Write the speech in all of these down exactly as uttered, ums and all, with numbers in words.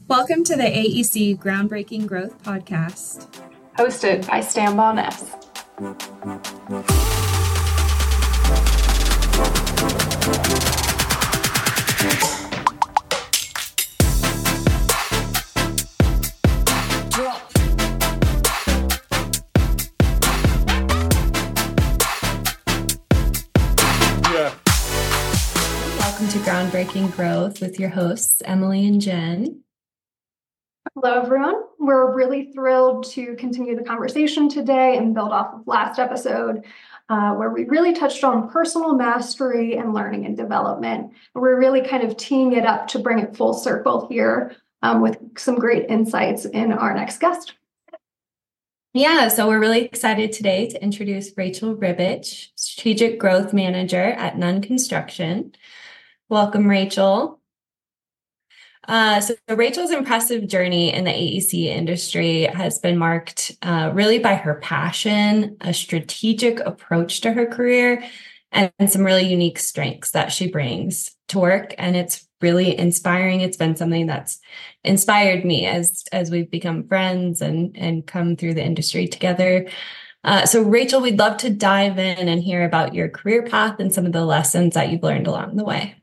Welcome to the A E C Groundbreaking Growth Podcast, hosted by Stan Boness. Welcome to Groundbreaking Growth with your hosts, Emily and Jen. Hello, everyone. We're really thrilled to continue the conversation today and build off of last episode, uh, where we really touched on personal mastery and learning and development. We're really kind of teeing it up to bring it full circle here um, with some great insights in our next guest. Yeah, so we're really excited today to introduce Rachel Ribich, Strategic Growth Manager at Nunn Construction. Welcome, Rachel. Uh, so Rachel's impressive journey in the A E C industry has been marked uh, really by her passion, a strategic approach to her career, and, and some really unique strengths that she brings to work. And it's really inspiring. It's been something that's inspired me as, as we've become friends and, and come through the industry together. Uh, so Rachel, we'd love to dive in and hear about your career path and some of the lessons that you've learned along the way.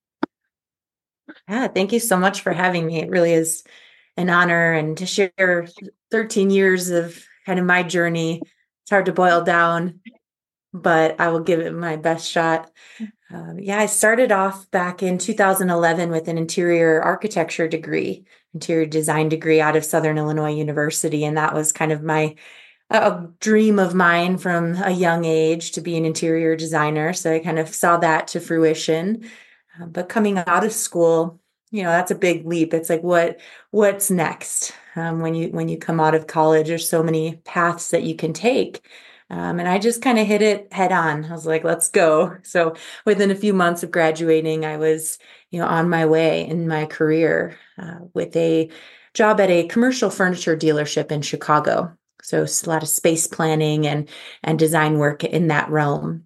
Yeah, thank you so much for having me. It really is an honor, and to share thirteen years of kind of my journey. It's hard to boil down, but I will give it my best shot. Um, yeah, I started off back in two thousand eleven with an interior architecture degree, interior design degree out of Southern Illinois University. And that was kind of my a dream of mine from a young age to be an interior designer. So I kind of saw that to fruition. Uh, but coming out of school, you know, that's a big leap. It's like, what, what's next? Um, when you, when you come out of college, there's so many paths that you can take. Um, and I just kind of hit it head on. I was like, let's go. So within a few months of graduating, I was, you know, on my way in my career uh, with a job at a commercial furniture dealership in Chicago. So a lot of space planning and, and design work in that realm.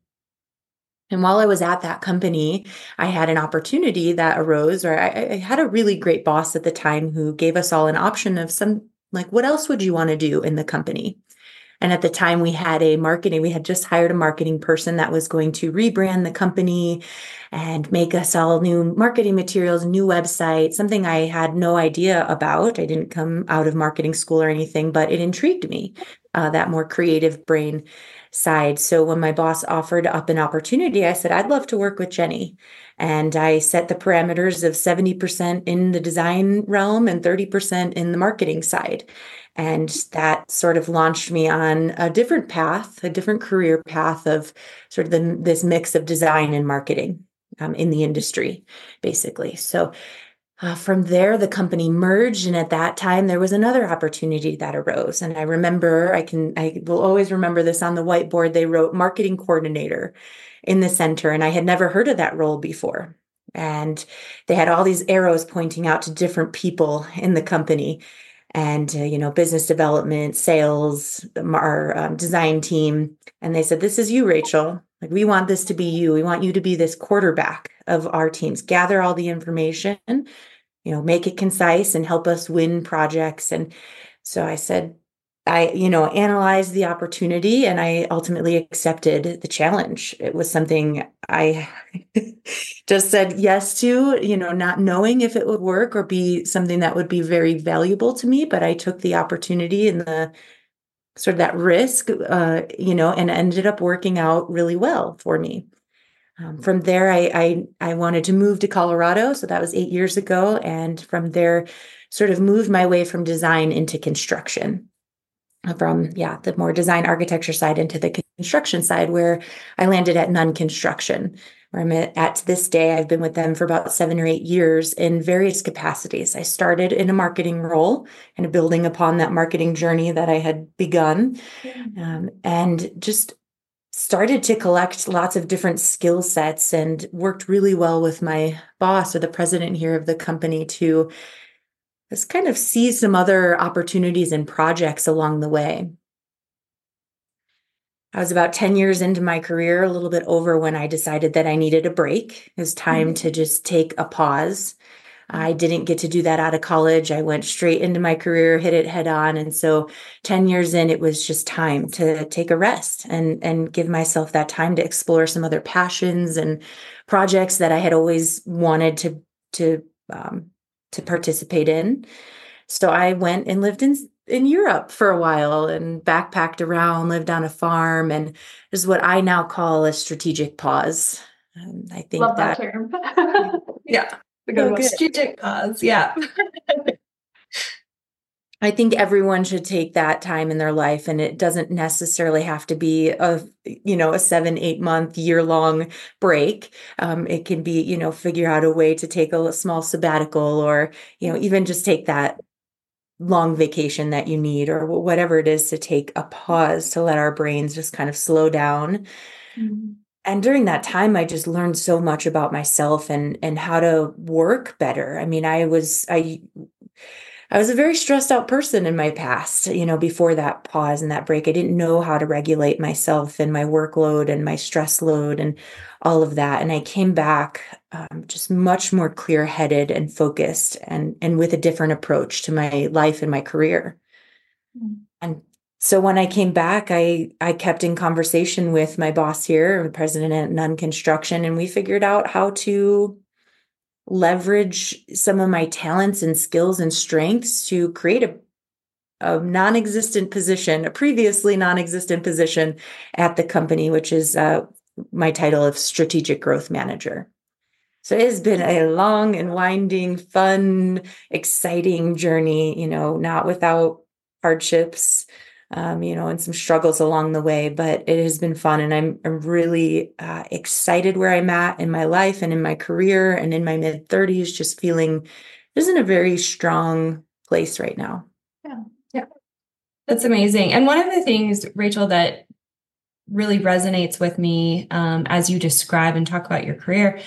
And while I was at that company, I had an opportunity that arose, or I, I had a really great boss at the time who gave us all an option of some, like, what else would you want to do in the company? And at the time we had a marketing, we had just hired a marketing person that was going to rebrand the company and make us all new marketing materials, new website, something I had no idea about. I didn't come out of marketing school or anything, but it intrigued me, uh, that more creative brain side. So when my boss offered up an opportunity, I said, I'd love to work with Jenny. And I set the parameters of seventy percent in the design realm and thirty percent in the marketing side. And that sort of launched me on a different path, a different career path of sort of the, this mix of design and marketing um, in the industry, basically. So Uh, from there, the company merged, and at that time, there was another opportunity that arose. And I remember, I can, I will always remember this on the whiteboard. They wrote marketing coordinator in the center, and I had never heard of that role before. And they had all these arrows pointing out to different people in the company, and uh, you know, business development, sales, our um, design team. And they said, "This is you, Rachel. Like, we want this to be you. We want you to be this quarterback of our teams. Gather all the information, you know, make it concise and help us win projects." And so I said, I, you know, analyzed the opportunity, and I ultimately accepted the challenge. It was something I just said yes to, you know, not knowing if it would work or be something that would be very valuable to me, but I took the opportunity and the sort of that risk, uh, you know, and ended up working out really well for me. Um, from there, I, I I wanted to move to Colorado, so that was eight years ago, and from there, sort of moved my way from design into construction, from yeah the more design architecture side into the construction side, where I landed at Nunn Construction, where I'm at, at this day. I've been with them for about seven or eight years in various capacities. I started in a marketing role and building upon that marketing journey that I had begun, um, and just started to collect lots of different skill sets and worked really well with my boss, or the president here of the company, to just kind of see some other opportunities and projects along the way. I was about ten years into my career, a little bit over, when I decided that I needed a break. It was time mm-hmm. to just take a pause. I didn't get to do that out of college. I went straight into my career, hit it head on. And so ten years in, it was just time to take a rest and, and give myself that time to explore some other passions and projects that I had always wanted to, to, um, to participate in. So I went and lived in, in Europe for a while and backpacked around, lived on a farm, and is what I now call a strategic pause. Um, I think Love that, that, term. Yeah. The Oh, good good. strategic pause. Yeah. I think everyone should take that time in their life, and it doesn't necessarily have to be a, you know, a seven, eight month, year long break. Um, it can be, you know, figure out a way to take a small sabbatical, or, you know, even just take that long vacation that you need, or whatever it is, to take a pause, to let our brains just kind of slow down. Mm-hmm. And during that time, I just learned so much about myself and, and how to work better. I mean, I was, I, I was a very stressed out person in my past, you know, before that pause and that break. I didn't know how to regulate myself and my workload and my stress load and all of that. And I came back um, just much more clear headed and focused, and, and with a different approach to my life and my career. Mm-hmm. And so when I came back, I, I kept in conversation with my boss here, the president at Nunn Construction, and we figured out how to leverage some of my talents and skills and strengths to create a, a non-existent position, a previously non-existent position at the company, which is uh, my title of Strategic Growth Manager. So it has been a long and winding, fun, exciting journey, you know, not without hardships, um, you know, and some struggles along the way, but it has been fun. And I'm, I'm really uh, excited where I'm at in my life and in my career, and in my mid thirties, just feeling just in a very strong place right now. Yeah. Yeah. That's amazing. And one of the things, Rachel, that really resonates with me um, as you describe and talk about your career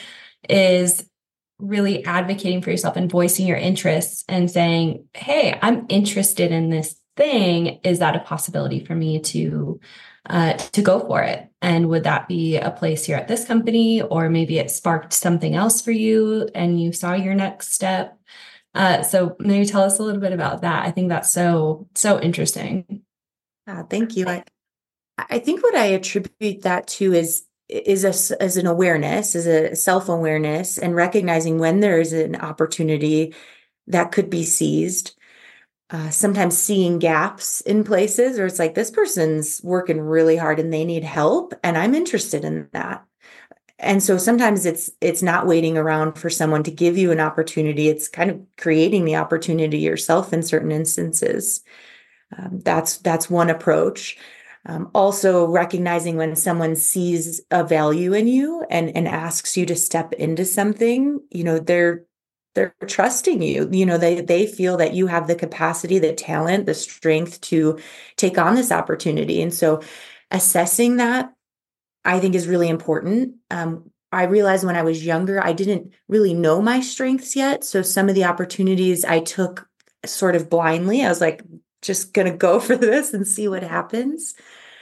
is really advocating for yourself and voicing your interests and saying, hey, I'm interested in this thing. Is that a possibility for me to uh, to go for it? And would that be a place here at this company? Or maybe it sparked something else for you and you saw your next step. Uh, so maybe tell us a little bit about that. I think that's so, so interesting. Uh, thank you. I, I think what I attribute that to is is a, as an awareness, as a self-awareness, and recognizing when there is an opportunity that could be seized. Uh, sometimes seeing gaps in places, or it's like, this person's working really hard and they need help, and I'm interested in that. And so sometimes it's it's not waiting around for someone to give you an opportunity. It's kind of creating the opportunity yourself in certain instances. Um, that's that's one approach. Um, also recognizing when someone sees a value in you and, and asks you to step into something, you know, they're, they're trusting you, you know, they, they feel that you have the capacity, the talent, the strength to take on this opportunity. And so assessing that, I think, is really important. Um, I realized when I was younger, I didn't really know my strengths yet. So some of the opportunities I took sort of blindly. I was like, just going to go for this and see what happens.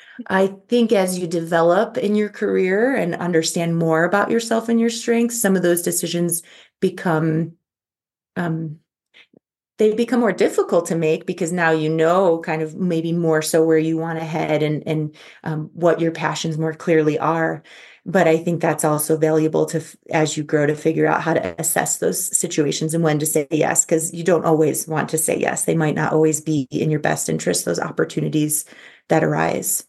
I think as you develop in your career and understand more about yourself and your strengths, some of those decisions become, um, they become more difficult to make, because now you know kind of maybe more so where you want to head, and, and um, what your passions more clearly are. But I think that's also valuable to, as you grow, to figure out how to assess those situations and when to say yes, because you don't always want to say yes. They might not always be in your best interest, those opportunities that arise.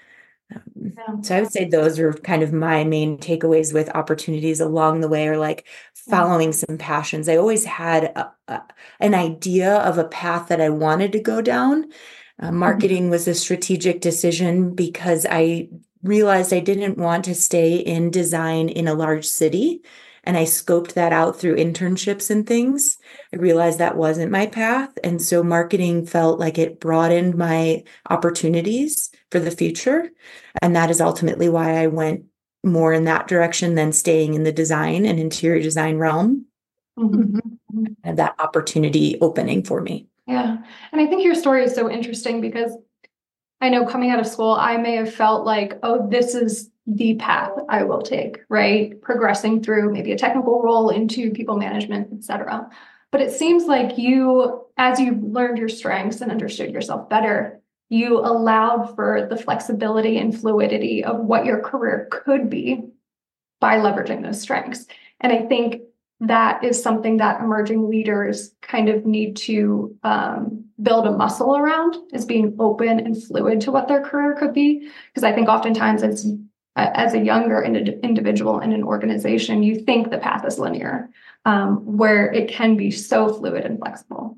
Um, yeah. So I would say those are kind of my main takeaways with opportunities along the way, or like following some passions. I always had a, a, an idea of a path that I wanted to go down. Uh, marketing mm-hmm. was a strategic decision because I realized I didn't want to stay in design in a large city. And I scoped that out through internships and things. I realized that wasn't my path. And so marketing felt like it broadened my opportunities for the future. And that is ultimately why I went more in that direction than staying in the design and interior design realm. Mm-hmm. And that opportunity opening for me. Yeah. And I think your story is so interesting because I know coming out of school, I may have felt like, oh, this is the path I will take, right? Progressing through maybe a technical role into people management, et cetera. But it seems like you, as you learned your strengths and understood yourself better, you allowed for the flexibility and fluidity of what your career could be by leveraging those strengths. And I think that is something that emerging leaders kind of need to um, build a muscle around, is being open and fluid to what their career could be. Because I think oftentimes as, as a younger ind- individual in an organization, you think the path is linear, um, where it can be so fluid and flexible.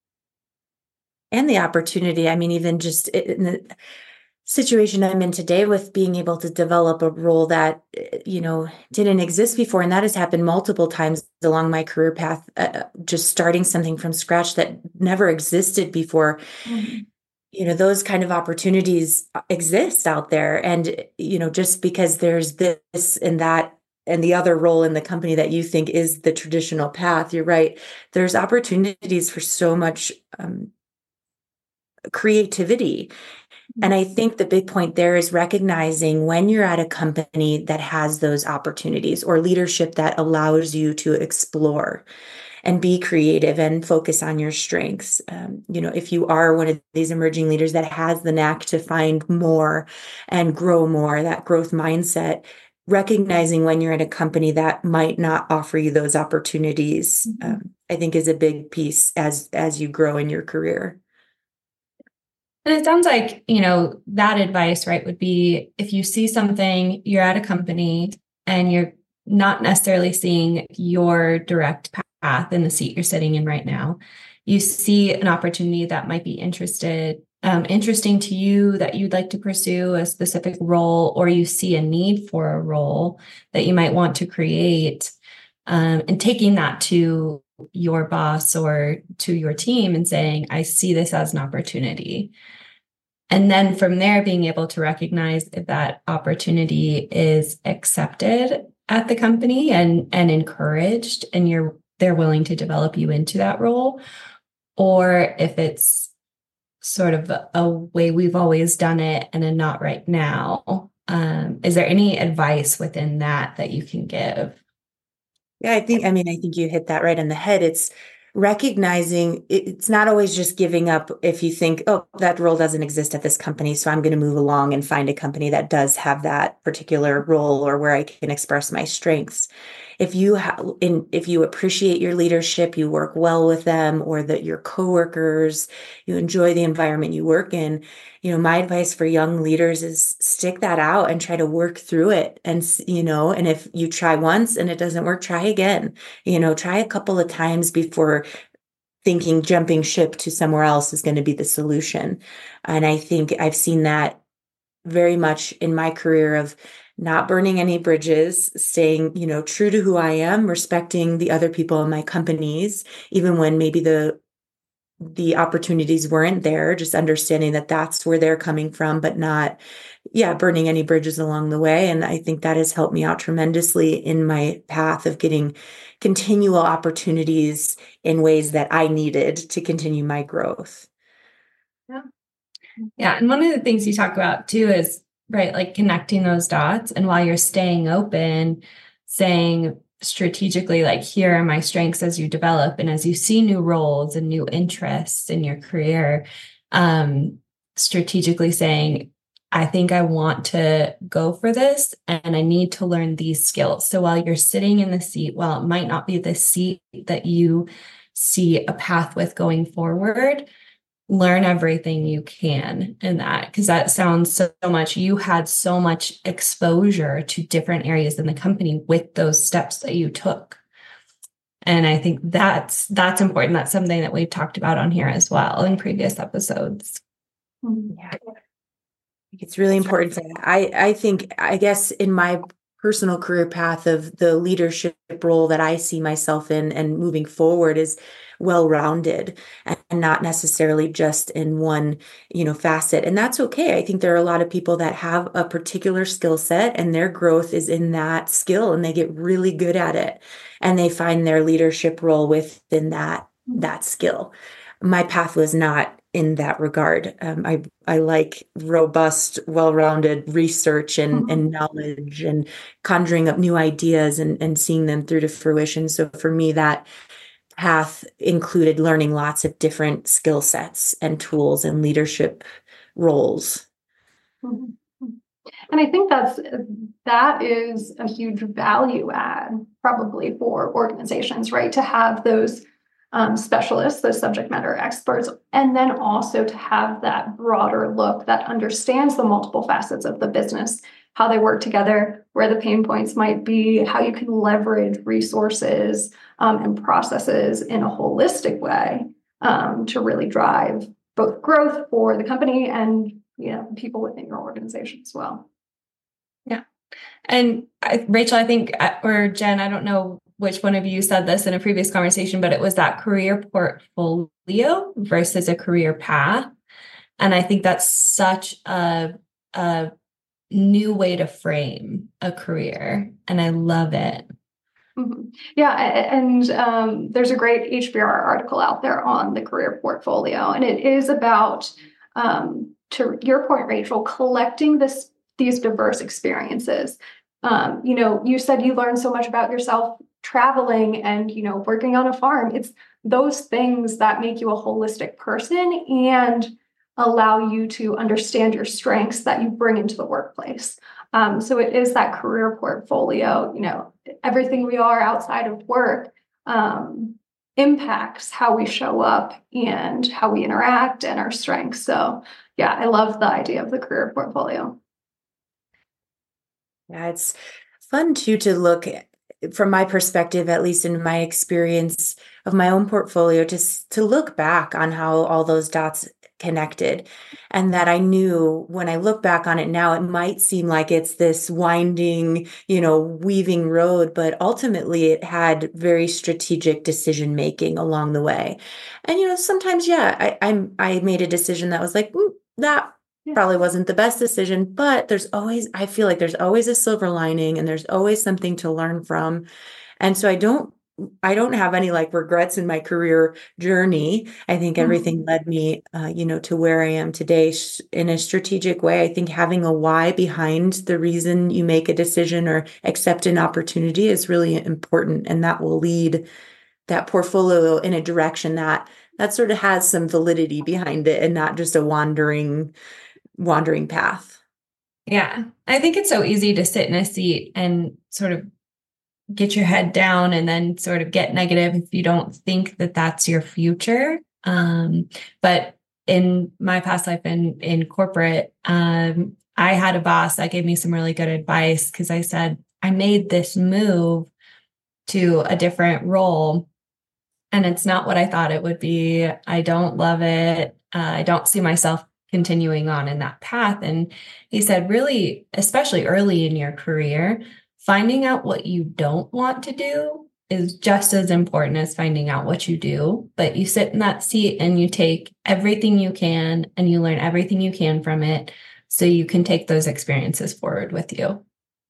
And the opportunity, I mean, even just in the situation I'm in today with being able to develop a role that, you know, didn't exist before. And that has happened multiple times along my career path, uh, just starting something from scratch that never existed before. Mm-hmm. You know, those kind of opportunities exist out there. And, you know, just because there's this and that and the other role in the company that you think is the traditional path, you're right. There's opportunities for so much um, creativity. And I think the big point there is recognizing when you're at a company that has those opportunities or leadership that allows you to explore and be creative and focus on your strengths. Um, you know, if you are one of these emerging leaders that has the knack to find more and grow more, that growth mindset, recognizing when you're at a company that might not offer you those opportunities, mm-hmm. um, I think is a big piece as as you grow in your career. And it sounds like, you know, that advice, right, would be if you see something, you're at a company and you're not necessarily seeing your direct path in the seat you're sitting in right now, you see an opportunity that might be interested, um, interesting to you, that you'd like to pursue a specific role, or you see a need for a role that you might want to create, um, and taking that to your boss or to your team and saying, I see this as an opportunity. And then from there, being able to recognize if that opportunity is accepted at the company and, and encouraged, and you're they're willing to develop you into that role, or if it's sort of a, a way we've always done it and a not right now. Um, is there any advice within that that you can give? Yeah, I think, I mean, I think you hit that right on the head. It's recognizing it's not always just giving up if you think, oh, that role doesn't exist at this company, so I'm going to move along and find a company that does have that particular role or where I can express my strengths. If you ha- in, if you appreciate your leadership, you work well with them, or that your coworkers, you enjoy the environment you work in, you know, my advice for young leaders is stick that out and try to work through it. And, you know, and if you try once and it doesn't work, try again, you know, try a couple of times before thinking jumping ship to somewhere else is going to be the solution. And I think I've seen that very much in my career of not burning any bridges, staying, you know, true to who I am, respecting the other people in my companies, even when maybe the the opportunities weren't there, just understanding that that's where they're coming from, but not, yeah, burning any bridges along the way. And I think that has helped me out tremendously in my path of getting continual opportunities in ways that I needed to continue my growth. Yeah. Yeah. And one of the things you talk about too is, right, like connecting those dots. And while you're staying open, saying strategically, like, here are my strengths as you develop. And as you see new roles and new interests in your career, um, strategically saying, I think I want to go for this and I need to learn these skills. So while you're sitting in the seat, while it might not be the seat that you see a path with going forward, learn everything you can in that, because that sounds so, so much. You had so much exposure to different areas in the company with those steps that you took. And I think that's that's important. That's something that we've talked about on here as well in previous episodes. Yeah. It's really important. To, I, I think, I guess in my personal career path of the leadership role that I see myself in and moving forward is well-rounded and not necessarily just in one, you know, facet. And that's okay. I think there are a lot of people that have a particular skill set and their growth is in that skill and they get really good at it and they find their leadership role within that, that skill. My path was not in that regard. Um, I I like robust, well-rounded research and Mhm. and knowledge and conjuring up new ideas and and seeing them through to fruition. So for me, that path included learning lots of different skill sets and tools and leadership roles. Mhm. And I think that's that is a huge value add probably for organizations, right? To have those um, specialists, those subject matter experts, and then also to have that broader look that understands the multiple facets of the business, how they work together, where the pain points might be, how you can leverage resources um, and processes in a holistic way um, to really drive both growth for the company and you know people within your organization as well. Yeah. And I, Rachel, I think, uh, or Jen, I don't know which one of you said this in a previous conversation, but it was that career portfolio versus a career path. And I think that's such a, a new way to frame a career. And I love it. Mm-hmm. Yeah, and um, there's a great H B R article out there on the career portfolio, and it is about, um, to your point, Rachel, collecting this these diverse experiences. Um, you know, you said you learned so much about yourself traveling and you know working on a farm. It's those things that make you a holistic person and allow you to understand your strengths that you bring into the workplace. Um, so it is that career portfolio, you know, everything we are outside of work um, impacts how we show up and how we interact and our strengths. So yeah, I love the idea of the career portfolio. Yeah, it's fun too to look at, from my perspective, at least in my experience of my own portfolio, just to look back on how all those dots connected. And that I knew when I look back on it now, it might seem like it's this winding, you know, weaving road, but ultimately it had very strategic decision making along the way. And, you know, sometimes, yeah, I, I'm, I made a decision that was like, mm, that probably wasn't the best decision, but there's always, I feel like there's always a silver lining and there's always something to learn from. And so I don't, I don't have any like regrets in my career journey. I think everything led me, uh, you know, to where I am today in a strategic way. I think having a why behind the reason you make a decision or accept an opportunity is really important. And that will lead that portfolio in a direction that that sort of has some validity behind it and not just a wandering wandering path. Yeah. I think it's so easy to sit in a seat and sort of get your head down and then sort of get negative if you don't think that that's your future. Um, but in my past life in, in corporate, um, I had a boss that gave me some really good advice because I said, I made this move to a different role and it's not what I thought it would be. I don't love it. Uh, I don't see myself continuing on in that path. And he said, really, especially early in your career, finding out what you don't want to do is just as important as finding out what you do. But you sit in that seat and you take everything you can and you learn everything you can from it so you can take those experiences forward with you.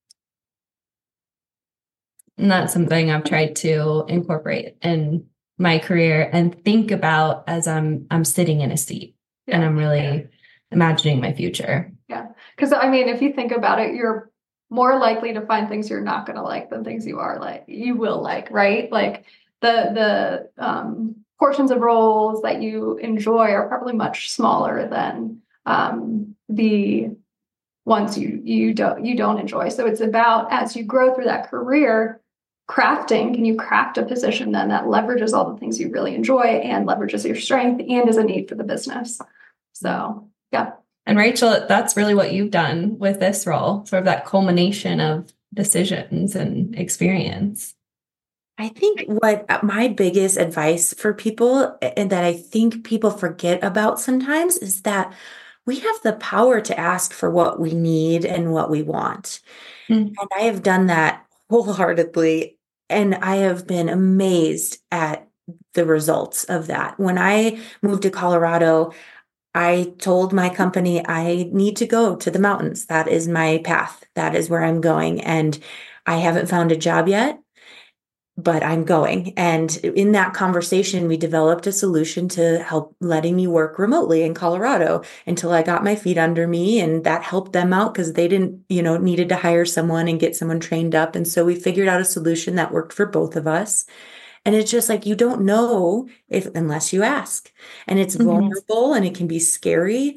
And that's something I've tried to incorporate in my career and think about as I'm I'm sitting in a seat. Yeah. And I'm really yeah. imagining my future. Yeah. Because I mean, if you think about it, you're more likely to find things you're not going to like than things you are like, you will like, right? Like the, the um, portions of roles that you enjoy are probably much smaller than um, the ones you, you don't, you don't enjoy. So it's about, as you grow through that career, crafting, can you craft a position then that leverages all the things you really enjoy and leverages your strength and is a need for the business. So, yeah. And Rachel, that's really what you've done with this role, sort of that culmination of decisions and experience. I think what my biggest advice for people, and that I think people forget about sometimes, is that we have the power to ask for what we need and what we want. Mm. And I have done that wholeheartedly. And I have been amazed at the results of that. When I moved to Colorado, I told my company, I need to go to the mountains. That is my path. That is where I'm going. And I haven't found a job yet. but I'm going. And in that conversation, we developed a solution to help letting me work remotely in Colorado until I got my feet under me. And that helped them out because they didn't, you know, needed to hire someone and get someone trained up. And so we figured out a solution that worked for both of us. And it's just like, you don't know if unless you ask, and it's Mm-hmm. vulnerable and it can be scary.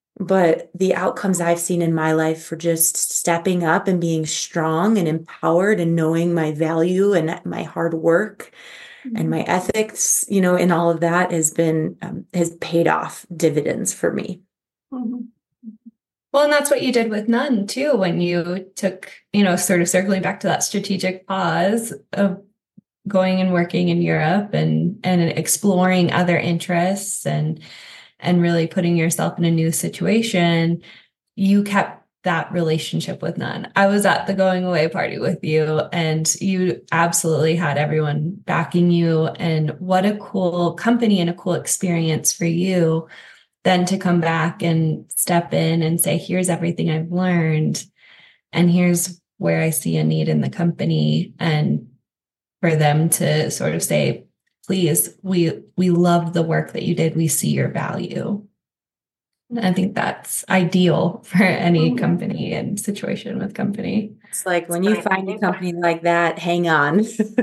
But the outcomes I've seen in my life for just stepping up and being strong and empowered and knowing my value and my hard work Mm-hmm. and my ethics, you know, and all of that has been, um, has paid off dividends for me. Mm-hmm. Well, and that's what you did with None too, when you took, you know, sort of circling back to that strategic pause of going and working in Europe and, and exploring other interests and and really putting yourself in a new situation. You kept that relationship with None. I was at the going away party with you, and you absolutely had everyone backing you. And what a cool company and a cool experience for you then to come back and step in and say, here's everything I've learned, and here's where I see a need in the company. And for them to sort of say, please, we we love the work that you did. We see your value. And I think that's ideal for any Mm-hmm. company and situation with company. It's like when you find a company like that, hang on.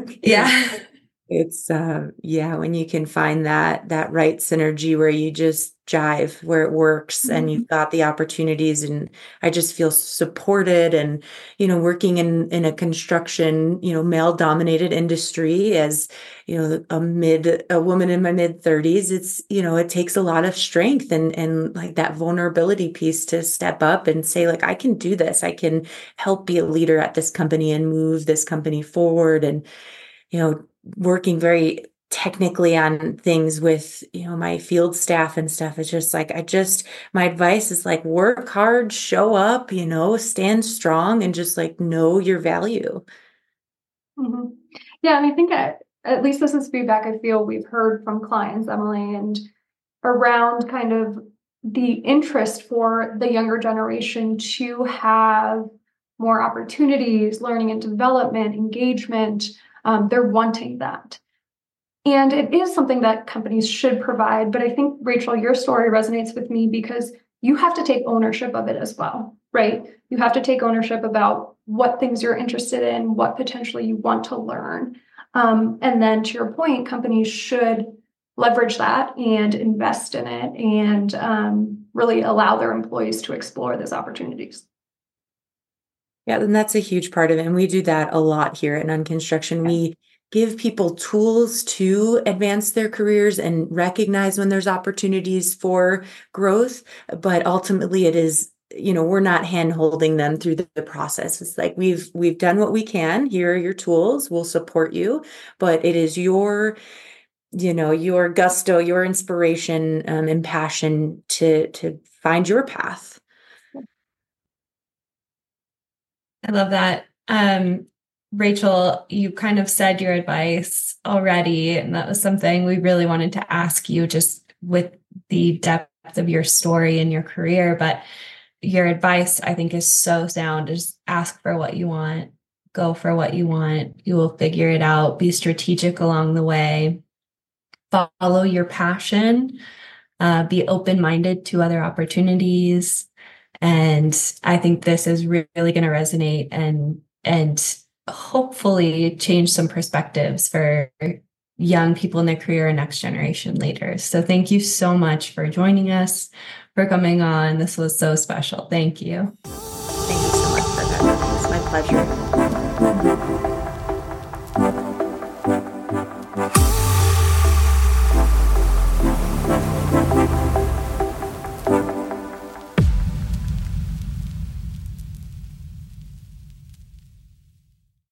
Yeah. It's, uh, yeah, when you can find that, that right synergy where you just jive, where it works Mm-hmm. and you've got the opportunities. And I just feel supported. And, you know, working in, in a construction, you know, male dominated industry as, you know, a mid, a woman in my mid thirties, it's, you know, it takes a lot of strength and, and like that vulnerability piece to step up and say, like, I can do this. I can help be a leader at this company and move this company forward. And, you know, working very technically on things with, you know, my field staff and stuff. It's just like, I just, my advice is like, work hard, show up, you know, stand strong and just like know your value. Mm-hmm. Yeah. And I think at, at least this is feedback I feel we've heard from clients, Emily, and around kind of the interest for the younger generation to have more opportunities, learning and development, engagement. Um, they're wanting that. And it is something that companies should provide. But I think, Rachel, your story resonates with me because you have to take ownership of it as well, right? You have to take ownership about what things you're interested in, what potentially you want to learn. Um, and then to your point, companies should leverage that and invest in it and um, really allow their employees to explore those opportunities. Yeah, and that's a huge part of it. And we do that a lot here at None Construction. We give people tools to advance their careers and recognize when there's opportunities for growth. But ultimately it is, you know, we're not hand holding them through the, the process. It's like, we've, we've done what we can. Here are your tools. We'll support you, but it is your, you know, your gusto, your inspiration, um, and passion to, to find your path. I love that. Um, Rachel, you kind of said your advice already, and that was something we really wanted to ask you just with the depth of your story and your career. But your advice, I think, is so sound. Just ask for what you want, go for what you want. You will figure it out. Be strategic along the way. Follow your passion. Uh, be open-minded to other opportunities. And I think this is really going to resonate and and hopefully change some perspectives for young people in their career and next generation leaders. So thank you so much for joining us, for coming on. This was so special. Thank you. Thank you so much for that. It's my pleasure.